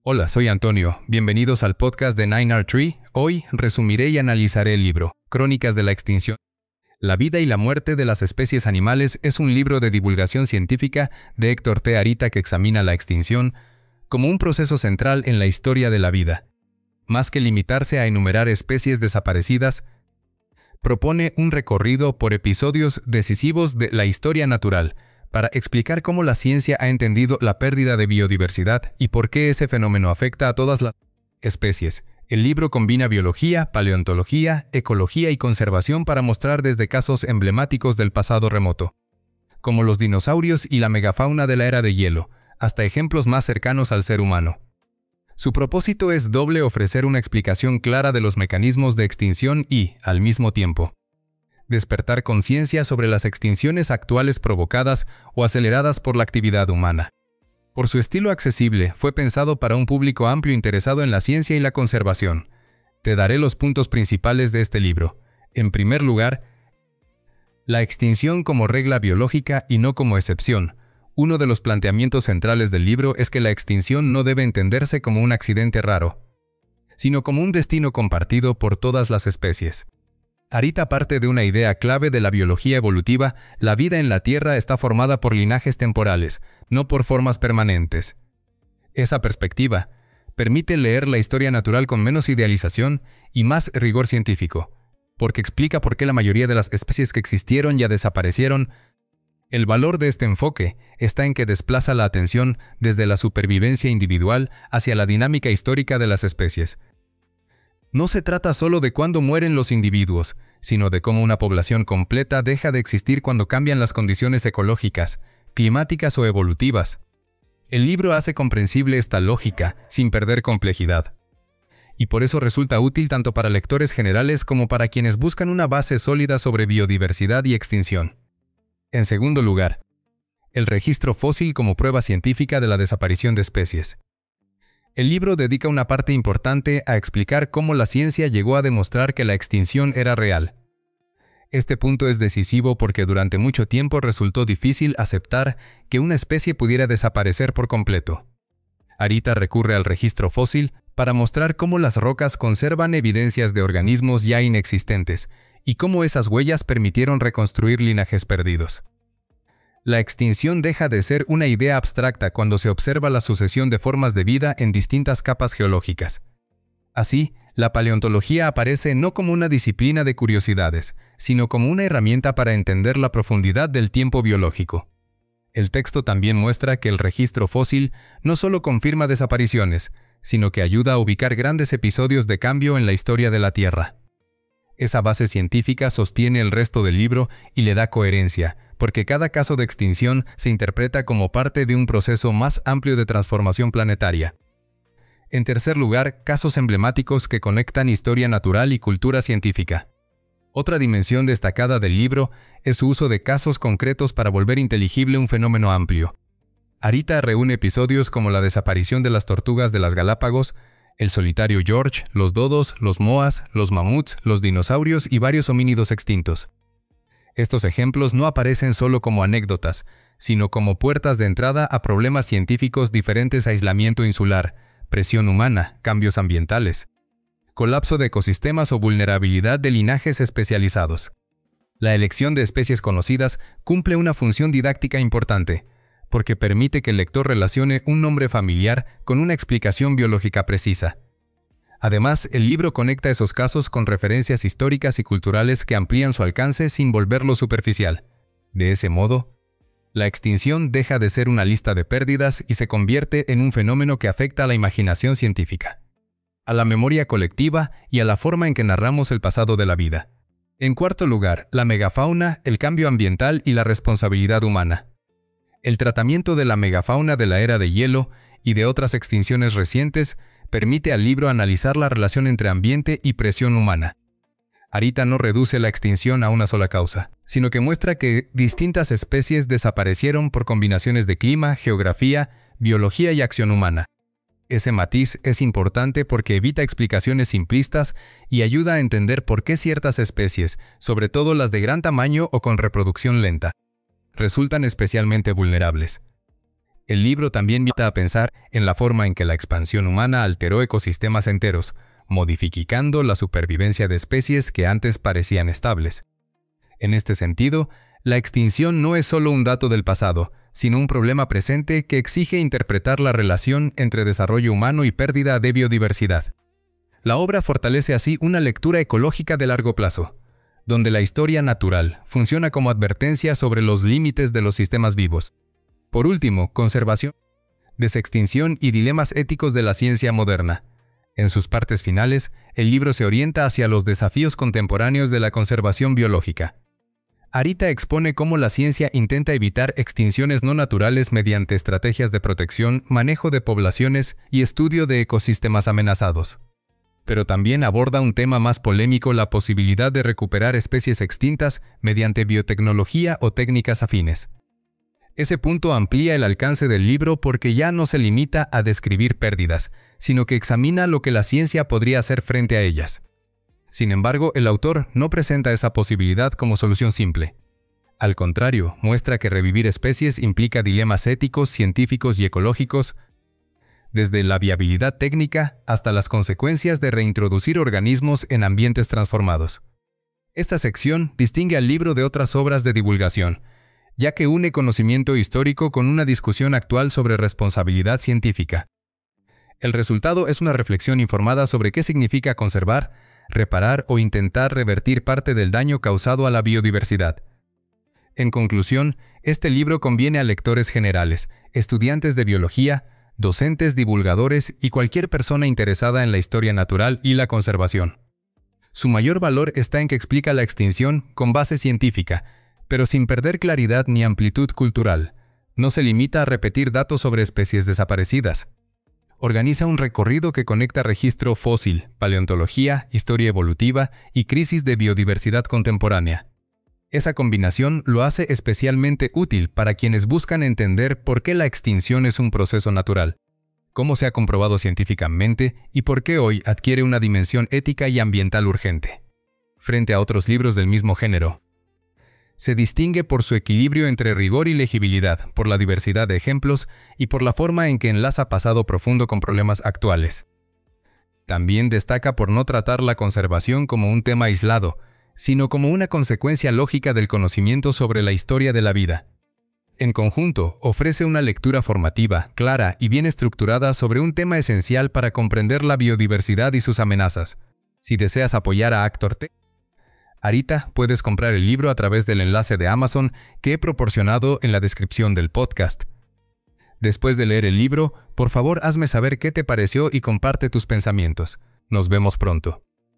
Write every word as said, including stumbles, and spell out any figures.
Hola, soy Antonio. Bienvenidos al podcast de nine R Tree. Hoy resumiré y analizaré el libro Crónicas de la Extinción. La vida y la muerte de las especies animales es un libro de divulgación científica de Héctor T. Arita que examina la extinción como un proceso central en la historia de la vida. Más que limitarse a enumerar especies desaparecidas, propone un recorrido por episodios decisivos de la historia natural, para explicar cómo la ciencia ha entendido la pérdida de biodiversidad y por qué ese fenómeno afecta a todas las especies. El libro combina biología, paleontología, ecología y conservación para mostrar desde casos emblemáticos del pasado remoto, como los dinosaurios y la megafauna de la era de hielo, hasta ejemplos más cercanos al ser humano. Su propósito es doble: ofrecer una explicación clara de los mecanismos de extinción y, al mismo tiempo, despertar conciencia sobre las extinciones actuales provocadas o aceleradas por la actividad humana. Por su estilo accesible, fue pensado para un público amplio interesado en la ciencia y la conservación. Te daré los puntos principales de este libro. En primer lugar, la extinción como regla biológica y no como excepción. Uno de los planteamientos centrales del libro es que la extinción no debe entenderse como un accidente raro, sino como un destino compartido por todas las especies. Arita parte de una idea clave de la biología evolutiva: la vida en la Tierra está formada por linajes temporales, no por formas permanentes. Esa perspectiva permite leer la historia natural con menos idealización y más rigor científico, porque explica por qué la mayoría de las especies que existieron ya desaparecieron. El valor de este enfoque está en que desplaza la atención desde la supervivencia individual hacia la dinámica histórica de las especies. No se trata solo de cuándo mueren los individuos, sino de cómo una población completa deja de existir cuando cambian las condiciones ecológicas, climáticas o evolutivas. El libro hace comprensible esta lógica, sin perder complejidad. Y por eso resulta útil tanto para lectores generales como para quienes buscan una base sólida sobre biodiversidad y extinción. En segundo lugar, el registro fósil como prueba científica de la desaparición de especies. El libro dedica una parte importante a explicar cómo la ciencia llegó a demostrar que la extinción era real. Este punto es decisivo porque durante mucho tiempo resultó difícil aceptar que una especie pudiera desaparecer por completo. Arita recurre al registro fósil para mostrar cómo las rocas conservan evidencias de organismos ya inexistentes y cómo esas huellas permitieron reconstruir linajes perdidos. La extinción deja de ser una idea abstracta cuando se observa la sucesión de formas de vida en distintas capas geológicas. Así, la paleontología aparece no como una disciplina de curiosidades, sino como una herramienta para entender la profundidad del tiempo biológico. El texto también muestra que el registro fósil no solo confirma desapariciones, sino que ayuda a ubicar grandes episodios de cambio en la historia de la Tierra. Esa base científica sostiene el resto del libro y le da coherencia, porque cada caso de extinción se interpreta como parte de un proceso más amplio de transformación planetaria. En tercer lugar, casos emblemáticos que conectan historia natural y cultura científica. Otra dimensión destacada del libro es su uso de casos concretos para volver inteligible un fenómeno amplio. Arita reúne episodios como la desaparición de las tortugas de las Galápagos, el solitario George, los dodos, los moas, los mamuts, los dinosaurios y varios homínidos extintos. Estos ejemplos no aparecen solo como anécdotas, sino como puertas de entrada a problemas científicos diferentes: aislamiento insular, presión humana, cambios ambientales, colapso de ecosistemas o vulnerabilidad de linajes especializados. La elección de especies conocidas cumple una función didáctica importante, porque permite que el lector relacione un nombre familiar con una explicación biológica precisa. Además, el libro conecta esos casos con referencias históricas y culturales que amplían su alcance sin volverlo superficial. De ese modo, la extinción deja de ser una lista de pérdidas y se convierte en un fenómeno que afecta a la imaginación científica, a la memoria colectiva y a la forma en que narramos el pasado de la vida. En cuarto lugar, la megafauna, el cambio ambiental y la responsabilidad humana. El tratamiento de la megafauna de la era de hielo y de otras extinciones recientes permite al libro analizar la relación entre ambiente y presión humana. Arita no reduce la extinción a una sola causa, sino que muestra que distintas especies desaparecieron por combinaciones de clima, geografía, biología y acción humana. Ese matiz es importante porque evita explicaciones simplistas y ayuda a entender por qué ciertas especies, sobre todo las de gran tamaño o con reproducción lenta, resultan especialmente vulnerables. El libro también invita a pensar en la forma en que la expansión humana alteró ecosistemas enteros, modificando la supervivencia de especies que antes parecían estables. En este sentido, la extinción no es solo un dato del pasado, sino un problema presente que exige interpretar la relación entre desarrollo humano y pérdida de biodiversidad. La obra fortalece así una lectura ecológica de largo plazo, donde la historia natural funciona como advertencia sobre los límites de los sistemas vivos. Por último, conservación, desextinción y dilemas éticos de la ciencia moderna. En sus partes finales, el libro se orienta hacia los desafíos contemporáneos de la conservación biológica. Arita expone cómo la ciencia intenta evitar extinciones no naturales mediante estrategias de protección, manejo de poblaciones y estudio de ecosistemas amenazados. Pero también aborda un tema más polémico: la posibilidad de recuperar especies extintas mediante biotecnología o técnicas afines. Ese punto amplía el alcance del libro porque ya no se limita a describir pérdidas, sino que examina lo que la ciencia podría hacer frente a ellas. Sin embargo, el autor no presenta esa posibilidad como solución simple. Al contrario, muestra que revivir especies implica dilemas éticos, científicos y ecológicos, desde la viabilidad técnica hasta las consecuencias de reintroducir organismos en ambientes transformados. Esta sección distingue al libro de otras obras de divulgación, ya que une conocimiento histórico con una discusión actual sobre responsabilidad científica. El resultado es una reflexión informada sobre qué significa conservar, reparar o intentar revertir parte del daño causado a la biodiversidad. En conclusión, este libro conviene a lectores generales, estudiantes de biología, docentes, divulgadores y cualquier persona interesada en la historia natural y la conservación. Su mayor valor está en que explica la extinción con base científica, pero sin perder claridad ni amplitud cultural. No se limita a repetir datos sobre especies desaparecidas. Organiza un recorrido que conecta registro fósil, paleontología, historia evolutiva y crisis de biodiversidad contemporánea. Esa combinación lo hace especialmente útil para quienes buscan entender por qué la extinción es un proceso natural, cómo se ha comprobado científicamente y por qué hoy adquiere una dimensión ética y ambiental urgente. Frente a otros libros del mismo género, se distingue por su equilibrio entre rigor y legibilidad, por la diversidad de ejemplos y por la forma en que enlaza pasado profundo con problemas actuales. También destaca por no tratar la conservación como un tema aislado, sino como una consecuencia lógica del conocimiento sobre la historia de la vida. En conjunto, ofrece una lectura formativa, clara y bien estructurada sobre un tema esencial para comprender la biodiversidad y sus amenazas. Si deseas apoyar a Actor T. Arita, puedes comprar el libro a través del enlace de Amazon que he proporcionado en la descripción del podcast. Después de leer el libro, por favor hazme saber qué te pareció y comparte tus pensamientos. Nos vemos pronto.